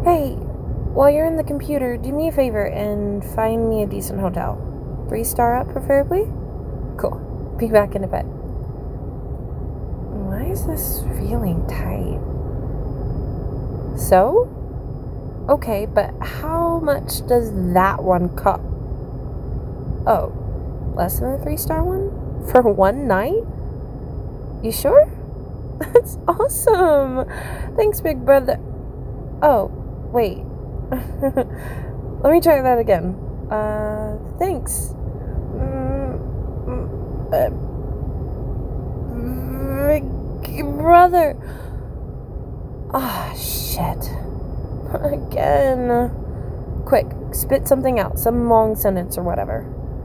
Hey, while you're in the computer, do me a favor and find me a decent hotel. 3-star up, preferably? Cool. Be back in a bit. Why is this feeling tight? So? Okay, but how much does that one cost? Oh, less than the 3-star one? For one night? You sure? That's awesome! Thanks, big brother. Oh, wait. Let me try that again. Thanks. Big brother. Ah, shit. Again. Quick, spit something out. Some long sentence or whatever.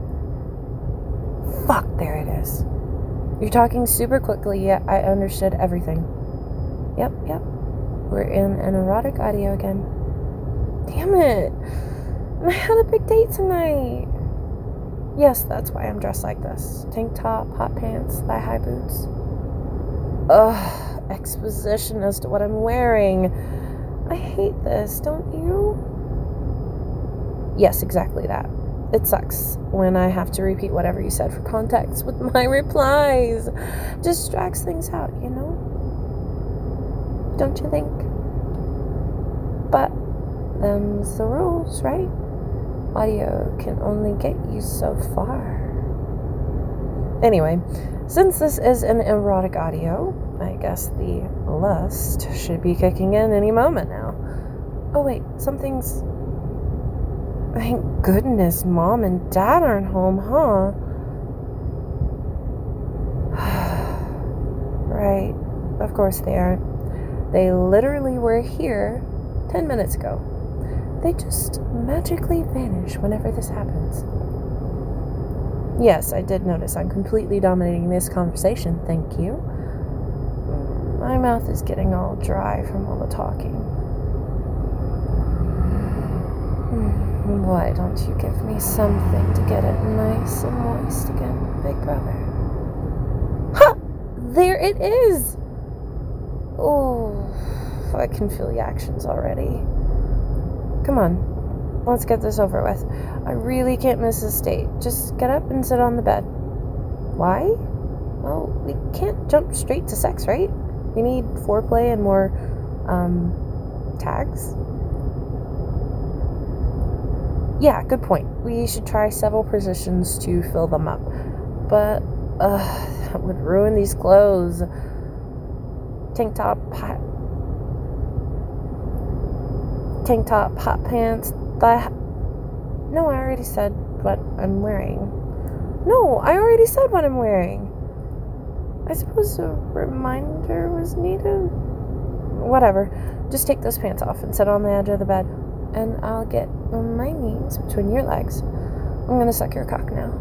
Fuck, there it is. You're talking super quickly, yet I understood everything. Yep. We're in an erotic audio again. Damn it. I had a big date tonight. Yes, that's why I'm dressed like this. Tank top, hot pants, thigh-high boots. Ugh, exposition as to what I'm wearing. I hate this, don't you? Yes, exactly that. It sucks when I have to repeat whatever you said for context with my replies. Distracts things out, you know? Don't you think? But them's the rules, right? Audio can only get you so far. Anyway, since this is an erotic audio, I guess the lust should be kicking in any moment now. Oh wait, something's... Thank goodness Mom and Dad aren't home, huh? Right, of course they aren't. They literally were here 10 minutes ago. They just magically vanish whenever this happens. Yes, I did notice I'm completely dominating this conversation, thank you. My mouth is getting all dry from all the talking. Why don't you give me something to get it nice and moist again, big brother? Ha! There it is! Oh, I can feel the actions already. Come on, let's get this over with. I really can't miss this date. Just get up and sit on the bed. Why? Well, we can't jump straight to sex, right? We need foreplay and more, tags. Yeah, good point. We should try several positions to fill them up. But, that would ruin these clothes. Tank top, hot pants, No, I already said what I'm wearing. No, I already said what I'm wearing. I suppose a reminder was needed? Whatever. Just take those pants off and sit on the edge of the bed. And I'll get on my knees between your legs. I'm gonna suck your cock now.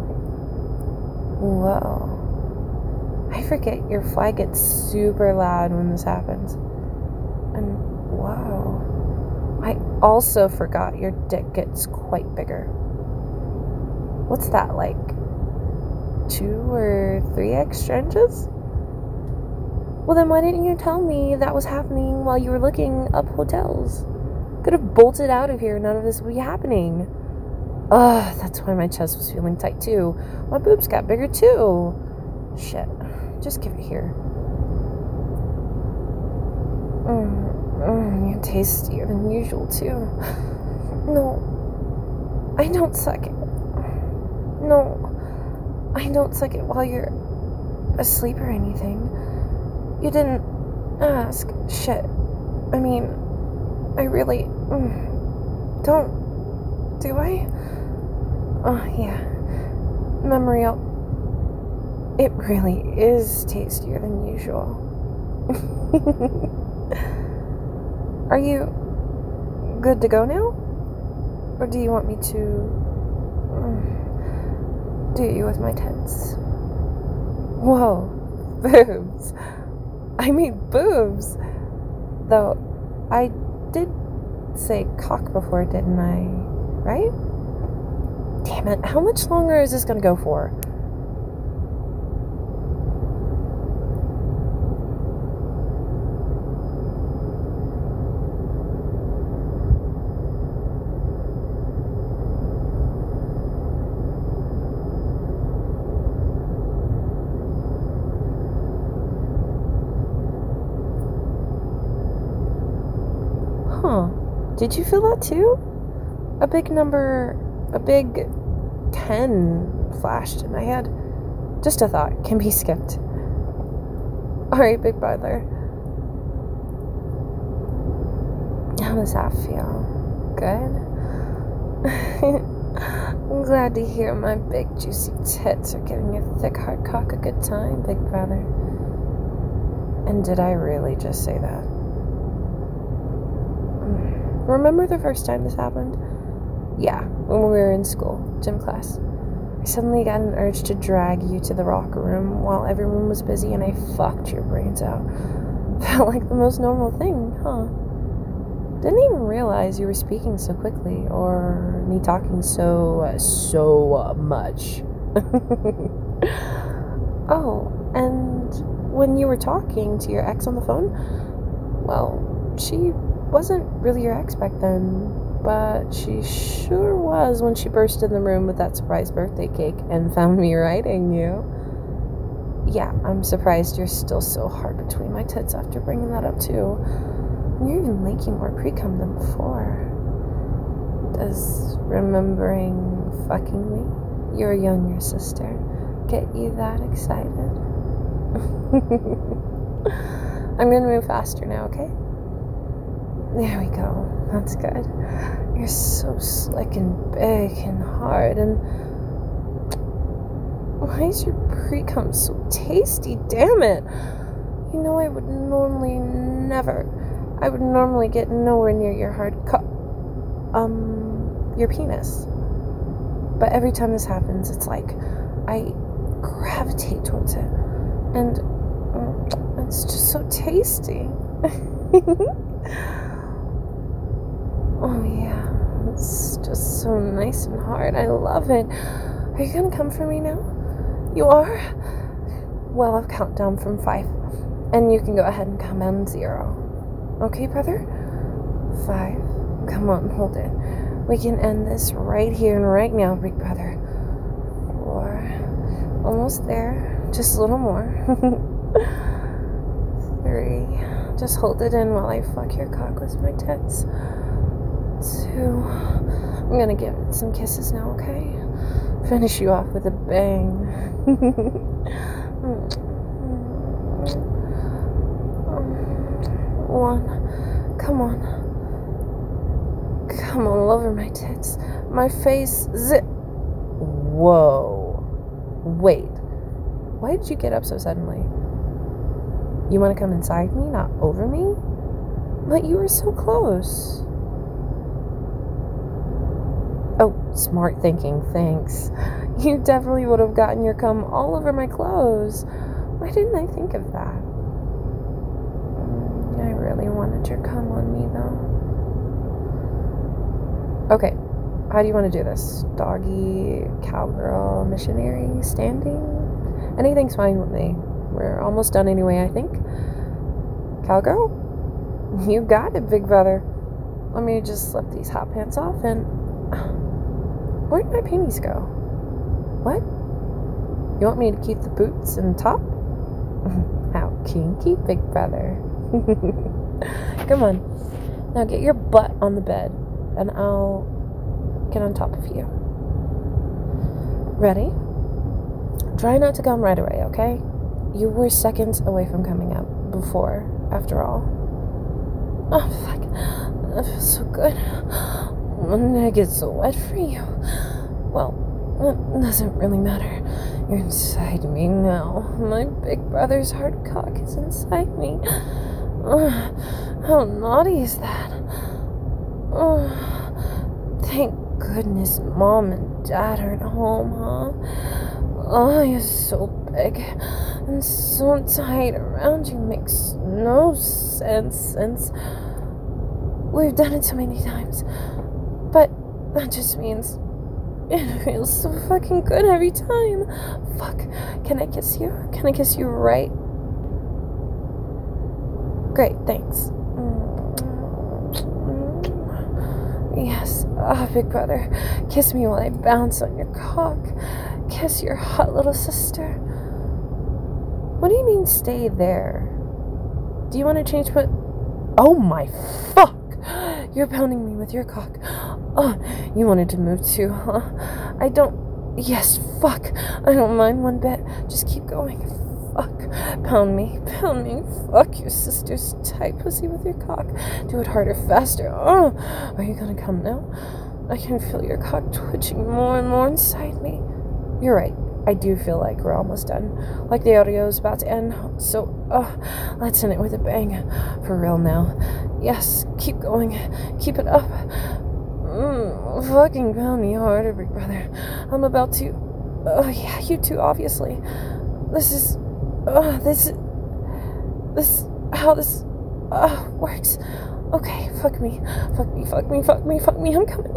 Whoa. I forget your fly gets super loud when this happens. And whoa. I also forgot your dick gets quite bigger. What's that, like 2 or 3 extra inches? Well, then why didn't you tell me that was happening while you were looking up hotels? Could have bolted out of here. None of this would be happening. Ugh, that's why my chest was feeling tight too. My boobs got bigger too. Shit. Just give it here. You're tastier than usual too. No, I don't suck it. No, I don't suck it while you're asleep or anything. You didn't ask. Shit. I mean, I really don't. Do I? Oh, yeah. Memory up. It really is tastier than usual. Are you good to go now? Or do you want me to do you with my tits? Whoa. Boobs. I mean boobs. Though, I did say cock before, didn't I? Right? Damn it, how much longer is this gonna go for? Huh. Did you feel that too? A big 10 flashed in my head. Just a thought, can be skipped. Alright, big brother. How does that feel? Good? I'm glad to hear my big juicy tits are giving your thick hard cock a good time, big brother. And did I really just say that? Remember the first time this happened? Yeah, when we were in school, gym class. I suddenly got an urge to drag you to the locker room while everyone was busy and I fucked your brains out. Felt like the most normal thing, huh? Didn't even realize you were speaking so quickly or me talking so much. Oh, and when you were talking to your ex on the phone, well, she wasn't really your ex back then, but she sure was when she burst in the room with that surprise birthday cake and found me writing you. Yeah, I'm surprised you're still so hard between my tits after bringing that up too. You're even leaking more pre-cum than before. Does remembering fucking me, your younger sister, get you that excited? I'm gonna move faster now, okay? There we go. That's good. You're so slick and big and hard, and why is your pre-cum so tasty? Damn it! You know I would normally get nowhere near your your penis. But every time this happens, it's like I gravitate towards it, and it's just so tasty. Oh yeah, it's just so nice and hard. I love it. Are you gonna come for me now? You are? Well, I'll count down from 5, and you can go ahead and come on 0. Okay, brother? 5. Come on, hold it. We can end this right here and right now, big brother. 4. Almost there. Just a little more. 3. Just hold it in while I fuck your cock with my tits. 2. I'm gonna give it some kisses now, okay? Finish you off with a bang. 1. Come on. Come on, all over my tits. My face. Zip. Whoa. Wait. Why did you get up so suddenly? You want to come inside me, not over me? But you were so close. Oh, smart thinking, thanks. You definitely would have gotten your cum all over my clothes. Why didn't I think of that? I really wanted your cum on me, though. Okay, how do you want to do this? Doggy, cowgirl, missionary, standing? Anything's fine with me. We're almost done anyway, I think. Cowgirl? You got it, big brother. Let me just slip these hot pants off and... Where'd my panties go? What? You want me to keep the boots and top? How kinky, big brother. Come on. Now get your butt on the bed, and I'll get on top of you. Ready? Try not to come right away, okay? You were seconds away from coming out before, after all. Oh, fuck. That feels so good. When did I get so wet for you? Well, it doesn't really matter. You're inside me now. My big brother's hard cock is inside me. How naughty is that? Thank goodness Mom and Dad are at home, huh? Oh, you're so big and so tight around you. Makes no sense since we've done it so many times. But that just means it feels so fucking good every time. Fuck. Can I kiss you? Can I kiss you right? Great, thanks. Yes. Oh, big brother. Kiss me while I bounce on your cock. Kiss your hot little sister. What do you mean stay there? Do you want to change what? Oh my fuck! You're pounding me with your cock. Oh, you wanted to move too, huh? I don't... Yes, fuck. I don't mind one bit. Just keep going. Fuck. Pound me. Fuck your sister's tight pussy with your cock. Do it harder, faster. Oh, are you gonna come now? I can feel your cock twitching more and more inside me. You're right. I do feel like we're almost done. Like the audio's about to end. So, let's end it with a bang. For real now. Yes, keep going. Keep it up. Fucking pound me harder, big brother. I'm about to... Oh, yeah, you too, obviously. This is how this works. Okay, fuck me. I'm coming.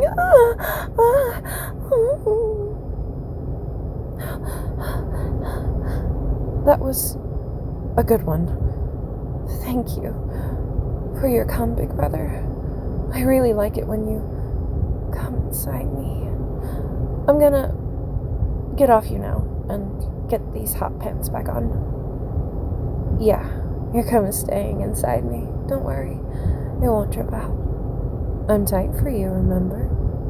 That was a good one. Thank you for your cum, big brother. I really like it when you come inside me. I'm gonna get off you now and get these hot pants back on. Yeah, your cum is staying inside me. Don't worry. It won't drip out. I'm tight for you, remember?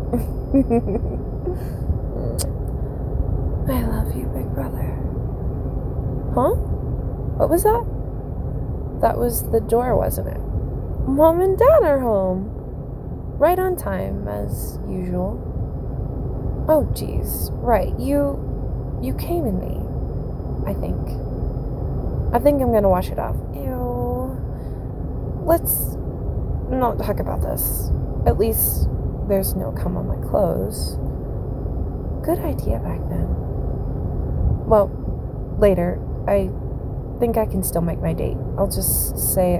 I love you, big brother. Huh? What was that? That was the door, wasn't it? Mom and Dad are home. Right on time, as usual. Oh, jeez. Right, you came in me, I think. I think I'm gonna wash it off. Ew. Let's not talk about this. At least there's no cum on my clothes. Good idea back then. Well, later. I think I can still make my date. I'll just say,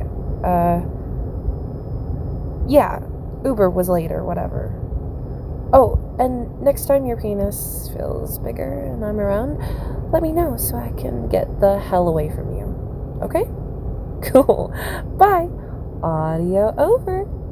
yeah, Uber was late or whatever. Oh, and next time your penis feels bigger and I'm around, let me know so I can get the hell away from you. Okay? Cool. Bye. Audio over.